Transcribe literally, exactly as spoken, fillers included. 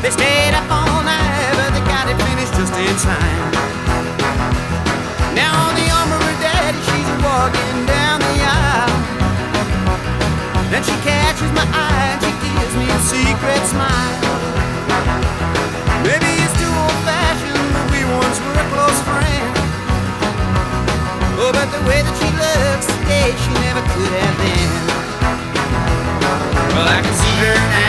They stayed up all night, but they got it finished just in time. Now on the arm of her daddy, she's walking down the aisle. Then she catches my eye and she gives me a secret smile. Maybe it's too old-fashioned, but we once were a close friend. Oh, but the way that she looks today, she never could have been. Well, I can see her now.